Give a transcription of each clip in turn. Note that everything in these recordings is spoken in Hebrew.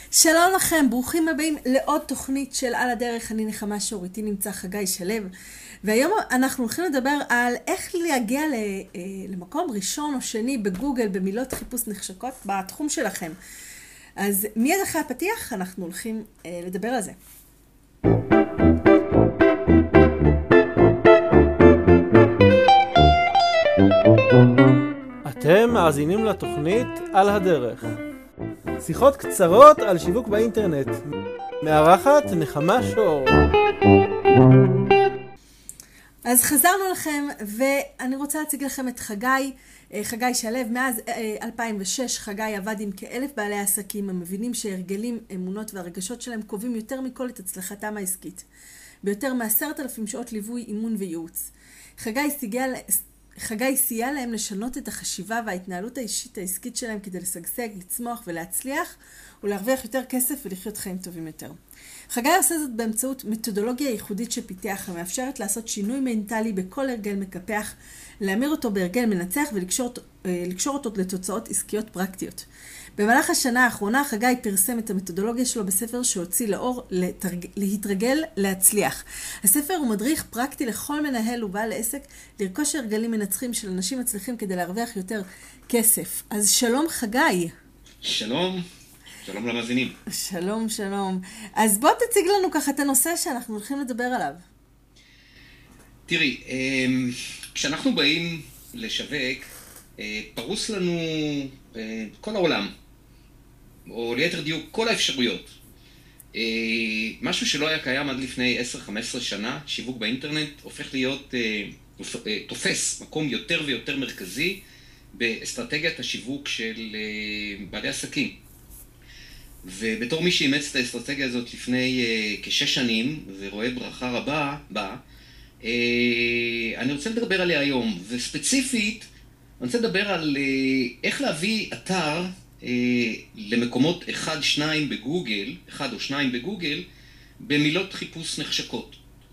שלום לכם, ברוכים הבאים לעוד תוכנית של על הדרך. אני נחמה שור, איתי נמצא חגי שלו, והיום אנחנו הולכים לדבר על איך להגיע למקום ראשון או שני בגוגל במילות חיפוש נחשקות בתחום שלכם. אז מיד אחרי הפתיח אנחנו הולכים לדבר על זה. אתם מאזינים לתוכנית על הדרך. שיחות קצרות על שיווק באינטרנט. מארחת נחמה שור. אז חזרנו לכם, ואני רוצה להציג לכם את חגי שלו. מאז 2006 חגי עבד עם כ1,000 בעלי עסקים המבינים שהרגלים, אמונות והרגשות שלהם קובעים יותר מכל את הצלחתם העסקית. ביותר מ10,000 שעות ליווי, אימון וייעוץ. חגי סייע להם לשנות את החשיבה וההתנהלות האישית העסקית שלהם כדי לשגשג, לצמוח ולהצליח ולהרוויח יותר כסף ולחיות חיים טובים יותר. חגי עושה זאת באמצעות מתודולוגיה ייחודית שפיתח המאפשרת לעשות שינוי מנטלי בכל הרגל מקפח, להמיר אותו בהרגל מנצח ולקשור אותו לתוצאות עסקיות פרקטיות. במהלך השנה האחרונה חגי פרסם את המתודולוגיה שלו בספר שהוציא לאור להתרגל להצליח. הספר הוא מדריך פרקטי לכל מנהל ובעל עסק לרכוש הרגלים מנצחים של אנשים מצליחים כדי להרוויח יותר כסף. אז שלום חגי. שלום, שלום למאזינים. שלום, שלום. אז בוא תציג לנו ככה את הנושא שאנחנו הולכים לדבר עליו. תראי, כשאנחנו באים לשווק, פרוס לנו כל העולם, או ליתר דיוק כל האפשרויות. משהו שלא היה קיים עד לפני 10-15 שנה, שיווק באינטרנט הופך להיות, תופס מקום יותר ויותר מרכזי באסטרטגיית השיווק של בעלי עסקים. ובתור מי שאימץ את האסטרטגיה הזאת לפני כ6 שנים ורואה ברכה רבה בה, אני רוצה לדבר עליה היום, וספציפית אני רוצה לדבר על איך להביא אתר למקומות 1 או 2 בגוגל במילות חיפוש נחשקות.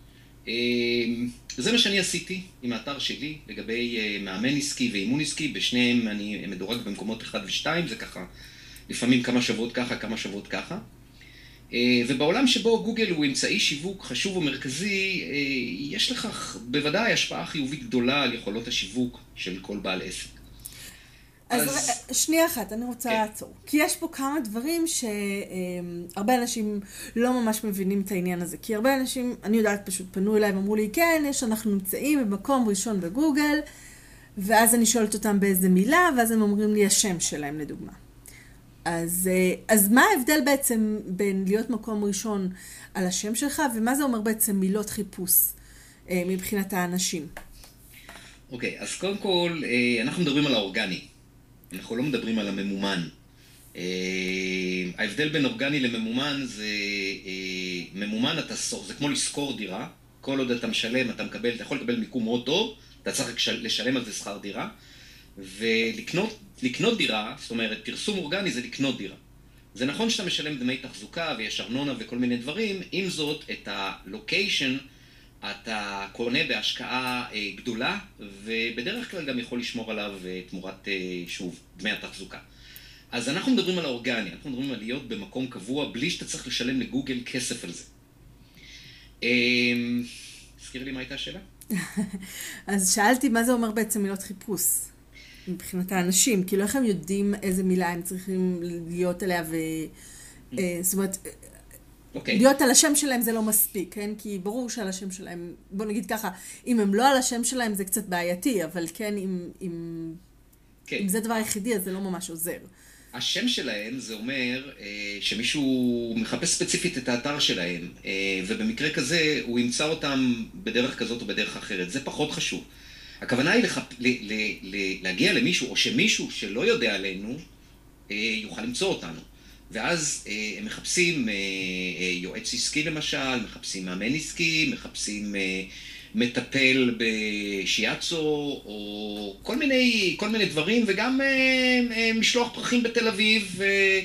זה מה שאני עשיתי עם האתר שלי לגבי מאמן עסקי ואימון עסקי. בשניהם אני מדורג במקומות 1 ו2, זה ככה לפעמים כמה שבועות ככה, כמה שבועות ככה. ובעולם שבו גוגל הוא אמצעי שיווק חשוב ומרכזי, יש לכך בוודאי השפעה חיובית גדולה על יכולות השיווק של כל בעל עסק. אז שנייה אחת, אני רוצה לעצור. כי יש פה כמה דברים שהרבה אנשים לא ממש מבינים את העניין הזה. כי הרבה אנשים, אני יודעת, פשוט פנו אליי ואמרו לי, כן, אנחנו נמצאים במקום ראשון בגוגל, ואז אני שואלת אותם באיזה מילה, ואז הם אומרים לי השם שלהם לדוגמה. אז מה ההבדל בעצם בין להיות מקום ראשון על השם שלך, ומה זה אומר בעצם מילות חיפוש מבחינת האנשים? אוקיי, אז קודם כל, אנחנו מדברים על האורגני. אנחנו לא מדברים על הממומן. ההבדל בין אורגני לממומן זה, ממומן זה כמו לשכור דירה. כל עוד אתה משלם, אתה יכול לקבל מיקום מאוד טוב, אתה צריך לשלם על זה שכר דירה. ולקנות דירה, זאת אומרת, פרסום אורגני זה לקנות דירה. זה נכון שאתה משלם דמי תחזוקה ויש ארנונה וכל מיני דברים, עם זאת, את הלוקיישן אתה קונה בהשקעה גדולה, ובדרך כלל גם יכול לשמור עליו תמורת, שוב, דמי התחזוקה. אז אנחנו מדברים על האורגני, אנחנו מדברים על להיות במקום קבוע, בלי שאתה צריך לשלם לגוגל כסף על זה. תזכיר לי מה הייתה השאלה? אז שאלתי מה זה אומר בעצם מילות חיפוש מבחינת האנשים, כאילו איך הם יודעים איזה מילה הם צריכים להיות עליה, זאת אומרת, להיות על השם שלהם זה לא מספיק, כן? כי ברור שעל השם שלהם, בוא נגיד ככה, אם הם לא על השם שלהם זה קצת בעייתי, אבל כן, אם זה דבר יחידי, אז זה לא ממש עוזר. השם שלהם זה אומר שמישהו מחפש ספציפית את האתר שלהם, ובמקרה כזה הוא ימצא אותם בדרך כזאת או בדרך אחרת. זה פחות חשוב. הכוונה היא להגיע למישהו, או שמישהו שלא יודע עלינו יוכל למצוא אותנו. ואז הם מחפשים יועץ עסקי למשל, מחפשים מאמן עסקי, מחפשים מטפל בשיאצו, או כל מיני דברים, וגם משלוח פרחים בתל אביב,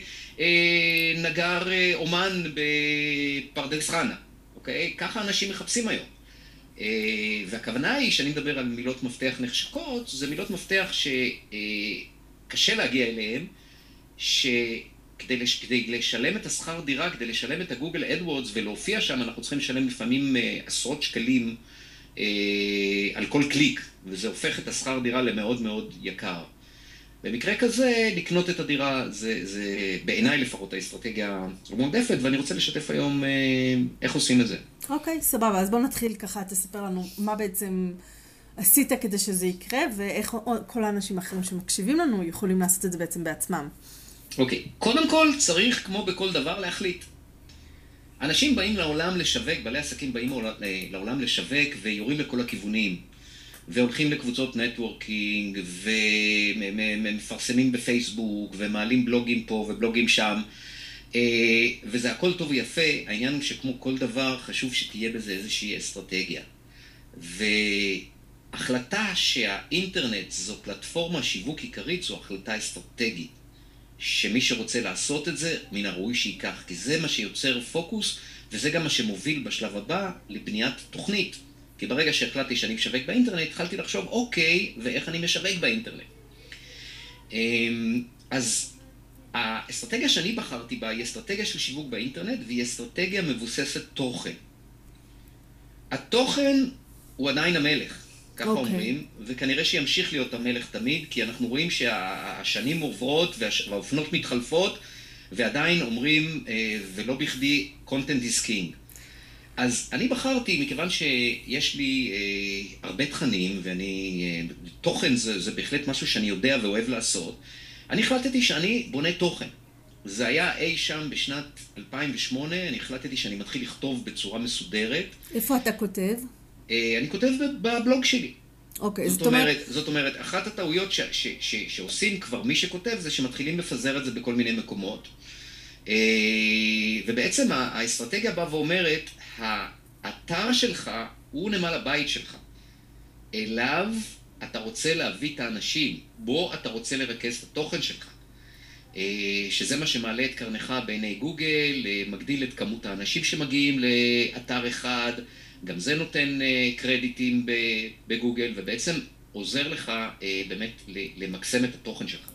נגר אומן בפרדס חנה. אוקיי? ככה אנשים מחפשים היום. והכוונה היא, שאני מדבר על מילות מפתח נחשקות, זה מילות מפתח שקשה להגיע אליהן, כדי לשלם את השכר דירה, כדי לשלם את הגוגל אדוורדס ולהופיע שם, אנחנו צריכים לשלם לפעמים עשרות שקלים על כל קליק, וזה הופך את השכר דירה למאוד מאוד יקר. במקרה כזה, לקנות את הדירה, זה בעיניי לפחות האסטרטגיה המועדפת, ואני רוצה לשתף היום איך עושים את זה. אוקיי, סבבה. אז בוא נתחיל ככה, תספר לנו מה בעצם עשית כדי שזה יקרה, ואיך כל האנשים האחרים שמקשיבים לנו יכולים לעשות את זה בעצם בעצמם. אוקיי, קודם כל צריך, כמו בכל דבר, להחליט. אנשים באים לעולם לשווק, בעלי עסקים באים לעולם לשווק ויורים לכל הכיוונים. והולכים לקבוצות נטוורקינג, ומפרסמים בפייסבוק, ומעלים בלוגים פה ובלוגים שם, וזה הכל טוב ויפה. העניין הוא שכמו כל דבר, חשוב שתהיה בזה איזושהי אסטרטגיה. והחלטה שהאינטרנט זו פלטפורמה שיווק עיקרית, זו החלטה אסטרטגית. שמי שרוצה לעשות את זה, מן הראוי שיקח, כי זה מה שיוצר פוקוס, וזה גם מה שמוביל בשלב הבא לבניית תוכנית. כי ברגע שהחלטתי שאני משווק באינטרנט, התחלתי לחשוב, אוקיי, ואיך אני משווק באינטרנט. אז האסטרטגיה שאני בחרתי בה היא אסטרטגיה של שיווק באינטרנט, והיא אסטרטגיה מבוססת תוכן. התוכן הוא עדיין המלך, ככה אומרים, וכנראה שימשיך להיות המלך תמיד, כי אנחנו רואים שהשנים עוברות והאופנות מתחלפות, ועדיין אומרים, ולא בכדי, content is king. אז אני בחרתי, מכיוון שיש לי הרבה תכנים, תוכן זה בהחלט משהו שאני יודע ואוהב לעשות, אני החלטתי שאני בונה תוכן. זה היה אי שם בשנת 2008, אני החלטתי שאני מתחיל לכתוב בצורה מסודרת. איפה אתה כותב? אני כותב בבלוג שלי. אוקיי, זאת אומרת, אחת הטעויות שעושים כבר מי שכותב זה שמתחילים לפזר את זה בכל מיני מקומות. ובעצם האסטרטגיה באה ואומרת, האתר שלך הוא נמל הבית שלך. אליו אתה רוצה להביא את האנשים, בו אתה רוצה לרכז את התוכן שלך. שזה מה שמעלה את קרנך בעיני גוגל, מגדיל את כמות האנשים שמגיעים לאתר אחד, גם זה נותן קרדיטים בגוגל, ובעצם עוזר לך באמת למקסם את התוכן שלך.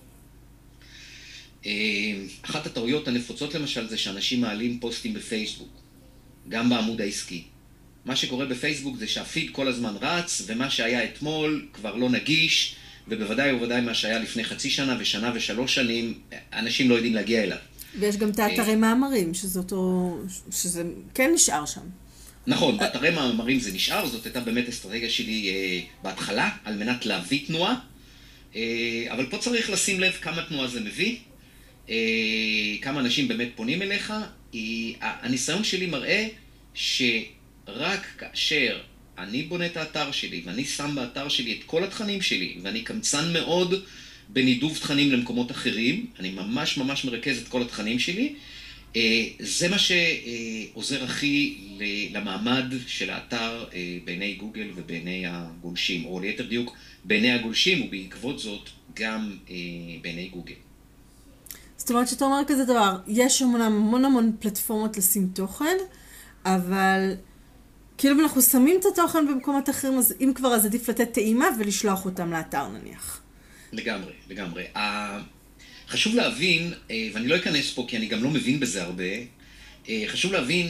אחת הטעויות הנפוצות למשל זה שאנשים מעלים פוסטים בפייסבוק, גם בעמוד העסקי. מה שקורה בפייסבוק זה שהפיד כל הזמן רץ, ומה שהיה אתמול כבר לא נגיש, ובוודאי ובוודאי מה שהיה לפני חצי שנה ושנה ושלוש שנים, אנשים לא יודעים להגיע אליו. ויש גם את האתרי מאמרים, שזה כן נשאר שם. נכון, באתרי מאמרים זה נשאר, זאת הייתה באמת אסטרטגיה שלי בהתחלה, על מנת להביא תנועה, אבל פה צריך לשים לב כמה תנועה זה מביא, כמה אנשים באמת פונים אליך. הניסיון שלי מראה שרק כאשר אני בונה את האתר שלי, ואני שם באתר שלי את כל התכנים שלי, ואני קמצן מאוד בנידוב תכנים למקומות אחרים, אני ממש ממש מרכז את כל התכנים שלי, זה מה שעוזר הכי למעמד של האתר בעיני גוגל ובעיני הגולשים, או ליתר דיוק בעיני הגולשים, ובעקבות זאת גם בעיני גוגל. זאת אומרת שאתה אומר כזה דבר, יש המון המון פלטפורמות לשים תוכן, אבל כאילו אנחנו שמים את התוכן במקומות אחרים, אז אם כבר אז עדיף לתת טעימה ולשלוח אותם לאתר נניח. לגמרי, לגמרי. חשוב להבין, ואני לא אכנס פה כי אני גם לא מבין בזה הרבה, חשוב להבין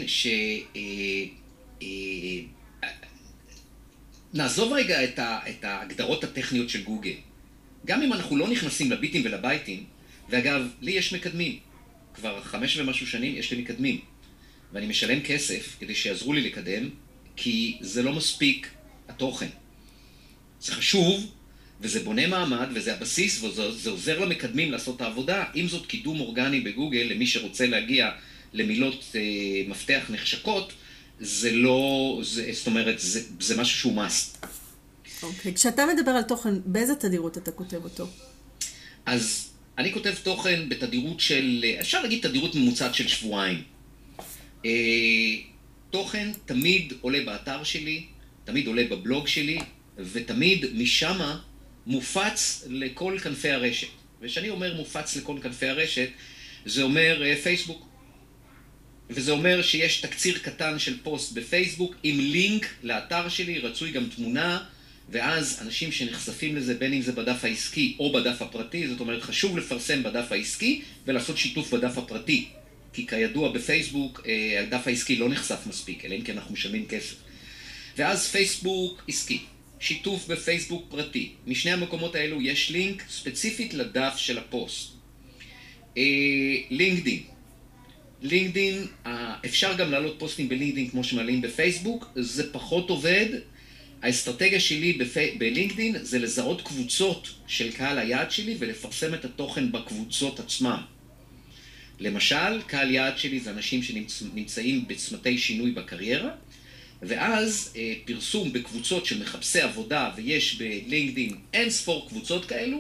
נעזוב רגע את ההגדרות הטכניות של גוגל. גם אם אנחנו לא נכנסים לביטים ולבייטים, ואגב, לי יש מקדמים. כבר 5 ומשהו שנים יש לי מקדמים. ואני משלם כסף כדי שיעזרו לי לקדם, כי זה לא מספיק התוכן. זה חשוב, וזה בונה מעמד, וזה הבסיס, וזה עוזר למקדמים לעשות את העבודה. אם זאת קידום אורגני בגוגל, למי שרוצה להגיע למילות מפתח נחשקות, זה לא, זאת אומרת, זה משהו שהוא must. אוקיי, כשאתה מדבר על תוכן, באיזה תדירות אתה כותב אותו? אז אני כותב תוכן בתדירות של, אפשר להגיד תדירות ממוצעת של שבועיים. תוכן תמיד עולה באתר שלי, תמיד עולה בבלוג שלי, ותמיד משם מופץ לכל כנפי הרשת. וכשאני אומר מופץ לכל כנפי הרשת, זה אומר פייסבוק. וזה אומר שיש תקציר קטן של פוסט בפייסבוק עם לינק לאתר שלי, רצוי גם תמונה, ואז אנשים שנחשפים לזה, בין אם זה בדף העסקי או בדף הפרטי, זאת אומרת, חשוב לפרסם בדף העסקי ולעשות שיתוף בדף הפרטי. כי כידוע בפייסבוק, הדף העסקי לא נחשף מספיק, אלא אם כן אנחנו משלמים כסף. ואז פייסבוק עסקי, שיתוף בפייסבוק פרטי. משני המקומות האלו יש לינק ספציפית לדף של הפוסט. לינקדין. לינקדין, אפשר גם להעלות פוסטים בלינקדין כמו שמעלים בפייסבוק, זה פחות עובד. האסטרטגיה שלי בלינקדין זה לזהות קבוצות של קהל היעד שלי ולפרסם את התוכן בקבוצות עצמם. למשל, קהל יעד שלי זה אנשים שנמצאים בצמתי שינוי בקריירה, ואז פרסום בקבוצות של מחפשי עבודה, ויש בלינקדין אין ספור קבוצות כאלו,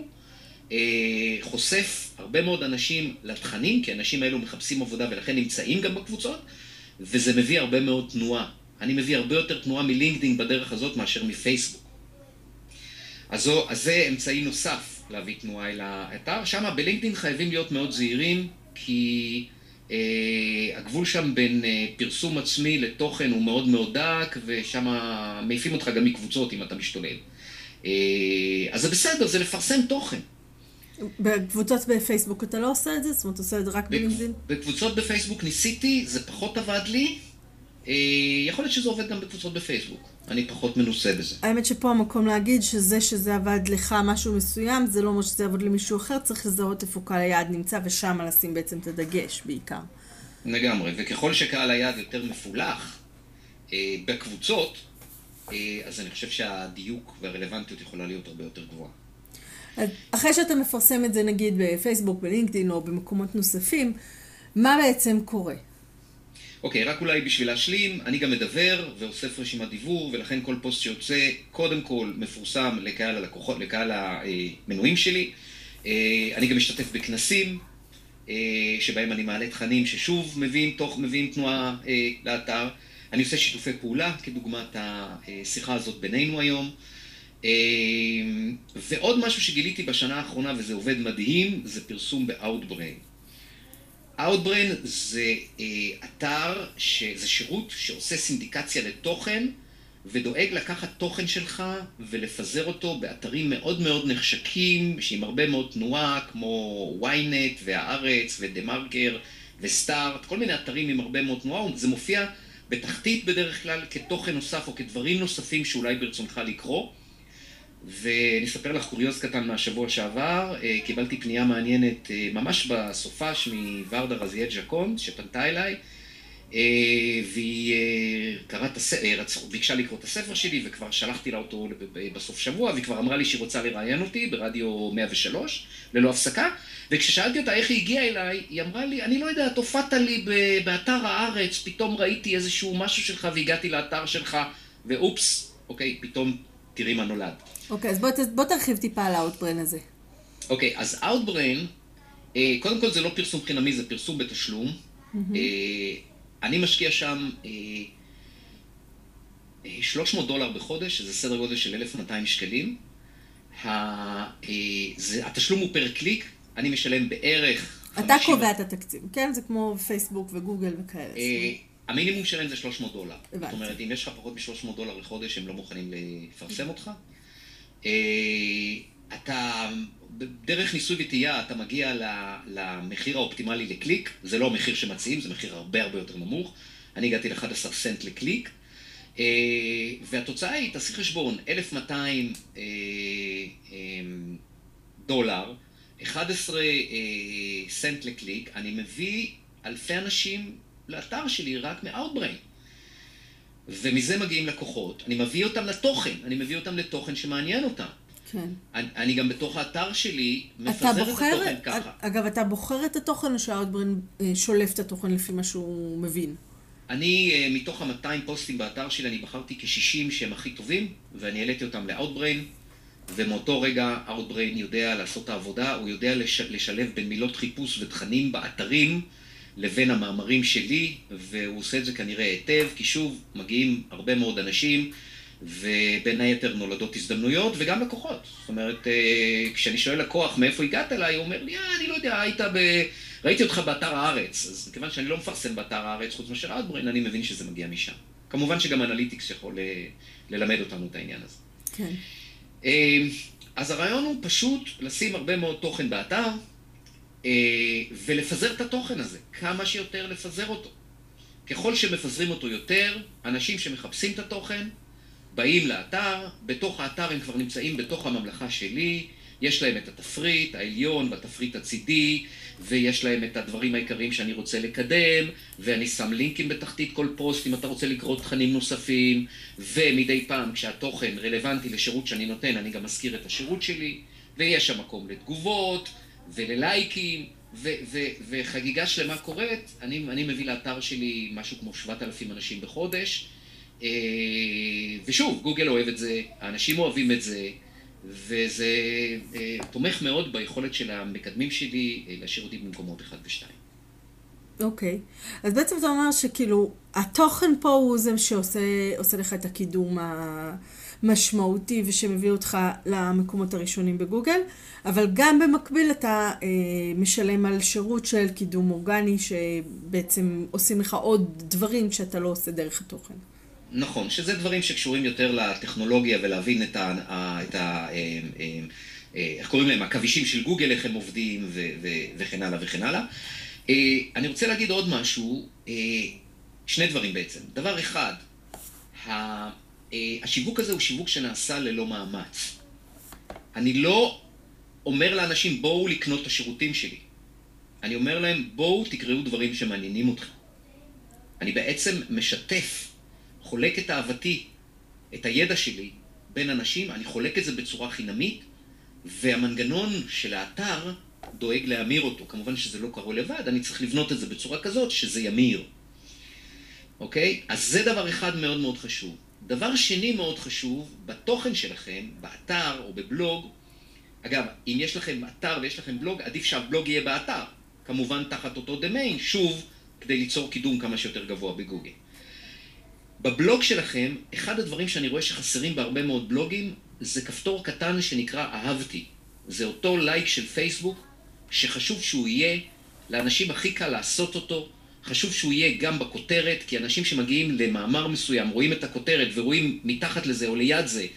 חושף הרבה מאוד אנשים לתכנים, כי האנשים האלו מחפשים עבודה ולכן נמצאים גם בקבוצות, וזה מביא הרבה מאוד תנועה. אני מביא הרבה יותר תנועה מלינקדין בדרך הזאת מאשר מפייסבוק. אז זה אמצעי נוסף להביא תנועה אל האתר. שם בלינקדין חייבים להיות מאוד זהירים, כי הגבול שם בין פרסום עצמי לתוכן הוא מאוד מאוד דק, ושם מעיפים אותך גם מקבוצות אם אתה משתולל. אז זה בסדר, זה לפרסם תוכן. בקבוצות בפייסבוק אתה לא עושה את זה? זאת אומרת, אתה עושה את זה רק בלינקדין? בקבוצות בפייסבוק ניסיתי, זה פחות עבד לי. יכול להיות שזה עובד גם בקבוצות בפייסבוק. אני פחות מנוסה בזה. האמת שפה המקום להגיד שזה עבד לך משהו מסוים, זה לא אומר שזה עבוד למישהו אחר, צריך לזהות איפה קהל היעד נמצא, ושם לשים בעצם את הדגש בעיקר. לגמרי, וככל שקהל היעד יותר מפולח בקבוצות, אז אני חושב שהדיוק והרלוונטיות יכולה להיות הרבה יותר גבוהה. אחרי שאתה מפרסם את זה נגיד בפייסבוק, בלינקדין או במקומות נוספים, מה בעצם קורה? אוקיי, רק אולי בשביל להשלים, אני גם מדבר ואוסף רשימת דיוור, ולכן כל פוסט שיוצא קודם כל מפורסם לקהל הלקוחות, לקהל המנויים שלי. אני גם משתתף בכנסים, שבהם אני מעלה תכנים ששוב מביאים תנועה לאתר. אני עושה שיתופי פעולה, כדוגמת השיחה הזאת בינינו היום. ועוד משהו שגיליתי בשנה האחרונה, וזה עובד מדהים, זה פרסום ב-Outbrain. Outbrain זה אתר, זה שירות שעושה סינדיקציה לתוכן, ודואג לקחת תוכן שלך ולפזר אותו באתרים מאוד מאוד נחשקים, שעם הרבה מאוד תנועה, כמו ynet והארץ ודה-מרקר וסטארט, כל מיני אתרים עם הרבה מאוד תנועה, זה מופיע בתחתית בדרך כלל כתוכן נוסף או כדברים נוספים שאולי ברצונך לקרוא. ואני אספר לך קוריוז קטן מהשבוע שעבר, קיבלתי פנייה מעניינת ממש בסופש מוורדה רזיאל ז'קון שפנתה אליי, והיא ביקשה לקרוא את הספר שלי וכבר שלחתי לה אותו בסוף שבוע, והיא כבר אמרה לי שהיא רוצה לראיין אותי ברדיו 103 ללא הפסקה, וכששאלתי אותה איך היא הגיעה אליי, היא אמרה לי, אני לא יודעת, הופעת לי באתר הארץ, פתאום ראיתי איזשהו משהו שלך והגעתי לאתר שלך, ואופס, אוקיי, פתאום תראי מה נולד. אוקיי, אז בוא תרחיב טיפה על Outbrain הזה. אוקיי, אז Outbrain, קודם כל זה לא פרסום חינמי, זה פרסום בתשלום. אני משקיע שם $300 בחודש, שזה סדר גודל של 1,200 שקלים. התשלום הוא פר קליק, אני משלם בערך 50... אתה קובע את התקציב, כן? זה כמו פייסבוק וגוגל וכאלה. המינימום שלהם זה $300. הבנתי. זאת אומרת, אם יש לך פחות $300 לחודש, הם לא מוכנים לפרסם אותך. אתה, דרך ניסוי וטעייה, אתה מגיע למחיר האופטימלי לקליק, זה לא המחיר שמציעים, זה מחיר הרבה הרבה יותר נמוך. אני הגעתי ל-11 סנט לקליק, והתוצאה היא, תעשי חשבון, $1,200, 11 סנט לקליק, אני מביא אלפי אנשים לאתר שלי רק מ-Outbrain. ומזה מגיעים לקוחות, אני מביא אותם לתוכן, אני מביא אותם לתוכן שמעניין אותם. כן. אני גם בתוך האתר שלי מפזר את התוכן ככה. אגב, אתה בוחר את התוכן או שה-Outbrain שולף את התוכן לפי מה שהוא מבין? אני, מתוך ה-200 פוסטים באתר שלי, אני בחרתי כ-60 שהם הכי טובים, ואני העליתי אותם ל-Outbrain, ומאותו רגע Outbrain יודע לעשות את העבודה, הוא יודע לשלב בין מילות חיפוש ותכנים באתרים, לבין המאמרים שלי, והוא עושה את זה כנראה היטב, כי שוב, מגיעים הרבה מאוד אנשים, ובין היתר נולדות הזדמנויות, וגם לקוחות. זאת אומרת, כשאני שואל לקוח מאיפה הגעת אליי, הוא אומר לי, אני לא יודע, ראיתי אותך באתר הארץ, אז מכיוון שאני לא מפרסם באתר הארץ, חוץ מאשר Outbrain, אני מבין שזה מגיע משם. כמובן שגם אנליטיקס יכול ללמד אותנו את העניין הזה. כן. אז הרעיון הוא פשוט לשים הרבה מאוד תוכן באתר, ולפזר את התוכן הזה, כמה שיותר לפזר אותו. ככל שמפזרים אותו יותר, אנשים שמחפשים את התוכן, באים לאתר, בתוך האתר הם כבר נמצאים בתוך הממלכה שלי, יש להם את התפריט העליון והתפריט הצידי, ויש להם את הדברים העיקריים שאני רוצה לקדם, ואני שם לינקים בתחתית כל פוסט אם אתה רוצה לקרוא תכנים נוספים, ומדי פעם כשהתוכן רלוונטי לשירות שאני נותן, אני גם מזכיר את השירות שלי, ויש שם מקום לתגובות וללייקים, וחגיגה שלמה קורית. אני מביא לאתר שלי משהו כמו 7,000 אנשים בחודש, ושוב, גוגל אוהב את זה, האנשים אוהבים את זה, וזה תומך מאוד ביכולת של המקדמים שלי להשאיר אותי במקומות 1 ו-2. אוקיי. אז בעצם אתה אומר שכאילו, התוכן פה הוא זה שעושה לך את הקידום המשמעותי ושמביא אותך למקומות הראשונים בגוגל, אבל גם במקביל אתה משלם על שירות של קידום אורגני, שבעצם עושים לך עוד דברים שאתה לא עושה דרך התוכן. נכון, שזה דברים שקשורים יותר לטכנולוגיה ולהבין איך קוראים להם, הכבישים של גוגל, איך הם עובדים וכן הלאה וכן הלאה. אני רוצה להגיד עוד משהו, שני דברים בעצם. דבר אחד, השיווק הזה הוא שיווק שנעשה ללא מאמץ. אני לא אומר לאנשים בואו לקנות את השירותים שלי. אני אומר להם בואו תקראו דברים שמעניינים אתכם. אני בעצם משתף, חולק את אהבתי, את הידע שלי בין אנשים, אני חולק את זה בצורה חינמית, והמנגנון של האתר דואג להמיר אותו. כמובן שזה לא קורה לבד, אני צריך לבנות את זה בצורה כזאת שזה ימיר. אוקיי? אז זה דבר אחד מאוד מאוד חשוב. דבר שני מאוד חשוב, בתוכן שלכם, באתר או בבלוג, אגב, אם יש לכם אתר ויש לכם בלוג, עדיף שהבלוג יהיה באתר. כמובן תחת אותו דומיין, שוב, כדי ליצור קידום כמה שיותר גבוה בגוגל. בבלוג שלכם, אחד הדברים שאני רואה שחסרים בהרבה מאוד בלוגים, זה כפתור קטן שנקרא אהבתי. זה אותו לייק של פייסבוק, שחשוב שהוא יהיה, לאנשים הכי קל לעשות אותו, חשוב שהוא יהיה גם בכותרת, כי אנשים שמגיעים למאמר מסוים, רואים את הכותרת ורואים מתחת לזה או ליד זה,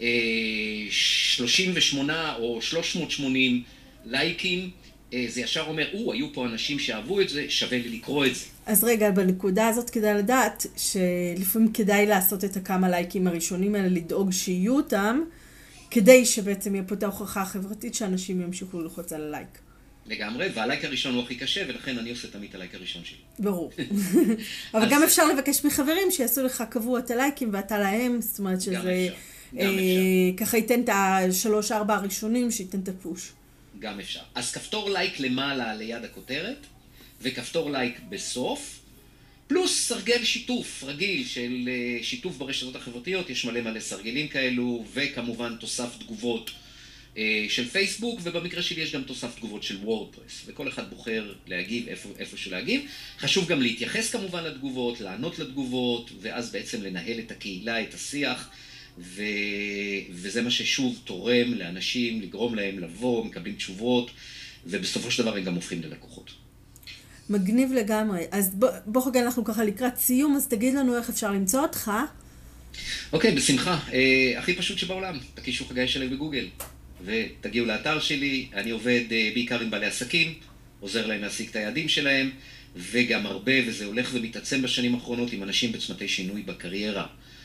38 או 380 לייקים, זה ישר אומר, היו פה אנשים שאהבו את זה, שווה לי לקרוא את זה. אז רגע, בנקודה הזאת כדאי לדעת שלפעמים כדאי לעשות את הכמה לייקים הראשונים האלה, לדאוג שיהיו אותם, כדי שבעצם יהיה פה את ההוכחה החברתית שאנשים ימשיכו ללחוץ על הלייק. לגמרי, והלייק הראשון הוא הכי קשה, ולכן אני עושה תמיד את הלייק הראשון שלי. ברור. אבל גם אפשר לבקש מחברים שיעשו לך קבוע את הלייקים ואתה להם, זאת אומרת שזה ככה ייתן את ה3-4 הראשונים, שייתן את הפוש. גם אפשר. אז כפתור לייק למעלה ליד הכותרת, וכפתור לייק בסוף, פלוס סרגל שיתוף רגיל של שיתוף ברשתות החברתיות, יש מלא סרגלים כאלו, וכמובן תוסף תגובות של פייסבוק, ובמקרה שלי יש גם תוסף תגובות של וורדפרס, וכל אחד בוחר להגיב איפה שלהגיב. חשוב גם להתייחס כמובן לתגובות, לענות לתגובות, ואז בעצם לנהל את הקהילה, את השיח, וזה מה ששוב תורם לאנשים, לגרום להם לבוא, מקבלים תשובות, ובסופו של דבר הם גם הופכים ללקוחות. מגניב לגמרי. אז בוא חגי, אנחנו ככה לקראת סיום, אז תגיד לנו איך אפשר למצוא אותך. אוקיי, בשמחה. הכי פשוט שבעולם, תקישו חגי שלו בגוגל, ותגיעו לאתר שלי. אני עובד בעיקר עם בעלי עסקים, עוזר להם להשיג את היעדים שלהם, וגם הרבה, וזה הולך ומתעצם בשנים האחרונות, עם אנשים בצמתי שינוי בקריירה.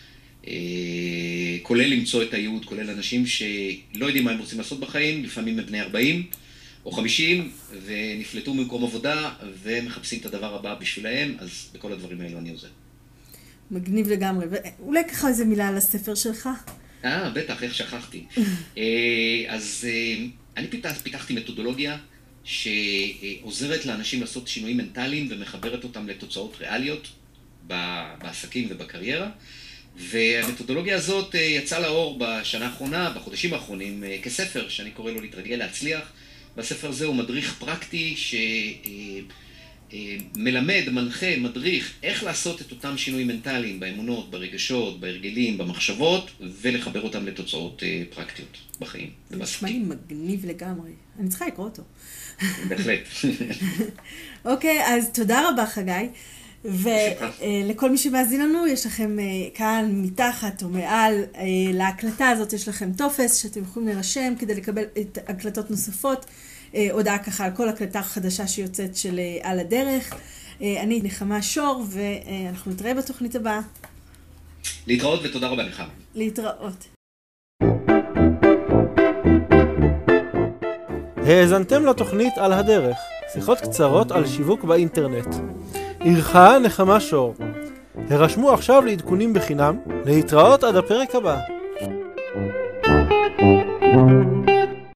כולל למצוא את הייעוד, כולל אנשים שלא יודעים מה הם רוצים לעשות בחיים, לפעמים הם בני 40 או 50, ונפלטו ממקום עבודה, ומחפשים את הדבר הבא בשבילהם, אז בכל הדברים האלו אני עוזר. מגניב לגמרי, ואולי ככה איזה מילה על הספר שלך? בטח, איך שכחתי. אז אני פיתחתי מתודולוגיה שעוזרת לאנשים לעשות שינויים מנטליים, ומחברת אותם לתוצאות ריאליות בעסקים ובקריירה. והמתודולוגיה הזאת יצאה לאור בשנה האחרונה, בחודשים האחרונים, כספר שאני קורא לו להתרגל להצליח. בספר הזה הוא מדריך פרקטי שמלמד, מנחה, מדריך איך לעשות את אותם שינויים מנטליים באמונות, ברגשות, בהרגלים, במחשבות, ולחבר אותם לתוצאות פרקטיות בחיים. זה נשמע לי מגניב לגמרי. אני צריכה לקרוא אותו. בהחלט. אוקיי, אז תודה רבה חגי. ולכל מי שמאזין לנו, יש לכם כאן מתחת או מעל להקלטה הזאת, יש לכם טופס שאתם יכולים להירשם כדי לקבל את הקלטות נוספות, הודעה ככה על כל הקלטה חדשה שיוצאת של על הדרך. אני נחמה שור, ואנחנו נתראה בתוכנית הבאה. להתראות ותודה רבה לך. להתראות. האזנתם לתוכנית על הדרך, שיחות קצרות על שיווק באינטרנט. ערכה נחמה שור. הרשמו עכשיו לעדכונים בחינם, להתראות עד הפרק הבא.